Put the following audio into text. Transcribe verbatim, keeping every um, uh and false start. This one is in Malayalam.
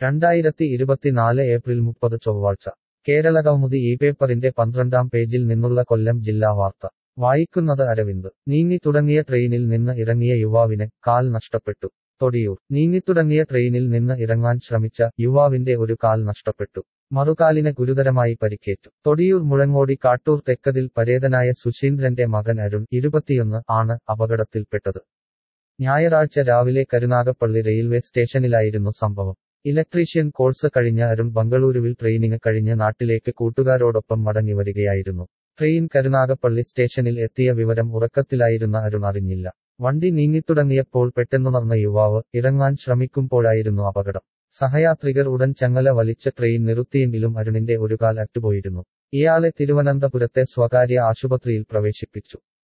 രണ്ടായിരത്തി ഇരുപത്തിനാല് ഏപ്രിൽ മുപ്പത് ചൊവ്വാഴ്ച കേരളകൗമുദി ഈ പേപ്പറിന്റെ പന്ത്രണ്ടാം പേജിൽ നിന്നുള്ള കൊല്ലം ജില്ലാ വാർത്ത വായിക്കുന്നത് അരവിന്ദ് നീങ്ങിത്തുടങ്ങിയ ട്രെയിനിൽ നിന്ന് ഇറങ്ങിയ യുവാവിന് കാൽ നഷ്ടപ്പെട്ടു തൊടിയൂർ നീങ്ങിത്തുടങ്ങിയ ട്രെയിനിൽ നിന്ന് ഇറങ്ങാൻ ശ്രമിച്ച യുവാവിന്റെ ഒരു കാൽ നഷ്ടപ്പെട്ടു മറുകാലിന് ഗുരുതരമായി പരിക്കേറ്റു തൊടിയൂർ മുഴങ്ങോടി കാട്ടൂർ തെക്കതിൽ പരേതനായ സുശീന്ദ്രന്റെ മകൻ അരുൺ ഇരുപത്തിയൊന്ന് ആണ് അപകടത്തിൽപ്പെട്ടത് ഞായറാഴ്ച രാവിലെ കരുനാഗപ്പള്ളി റെയിൽവേ സ്റ്റേഷനിലായിരുന്നു സംഭവം ഇലക്ട്രീഷ്യൻ കോഴ്സ് കഴിഞ്ഞ അരുൺ ബംഗളൂരുവിൽ ട്രെയിനിങ് കഴിഞ്ഞ് നാട്ടിലേക്ക് കൂട്ടുകാരോടൊപ്പം മടങ്ങി വരികയായിരുന്നു ട്രെയിൻ കരുനാഗപ്പള്ളി സ്റ്റേഷനിൽ എത്തിയ വിവരം ഉറക്കത്തിലായിരുന്ന അരുൺ അറിഞ്ഞില്ല വണ്ടി നീങ്ങിത്തുടങ്ങിയപ്പോൾ പെട്ടെന്നുണർന്ന യുവാവ് ഇറങ്ങാൻ ശ്രമിക്കുമ്പോഴായിരുന്നു അപകടം സഹയാത്രികർ ഉടൻ ചങ്ങല വലിച്ച് ട്രെയിൻ നിർത്തിയെങ്കിലും അരുണിന്റെ ഒരു കാൽ അറ്റുപോയിരുന്നു ഇയാളെ തിരുവനന്തപുരത്തെ സ്വകാര്യ ആശുപത്രിയിൽ പ്രവേശിപ്പിച്ചു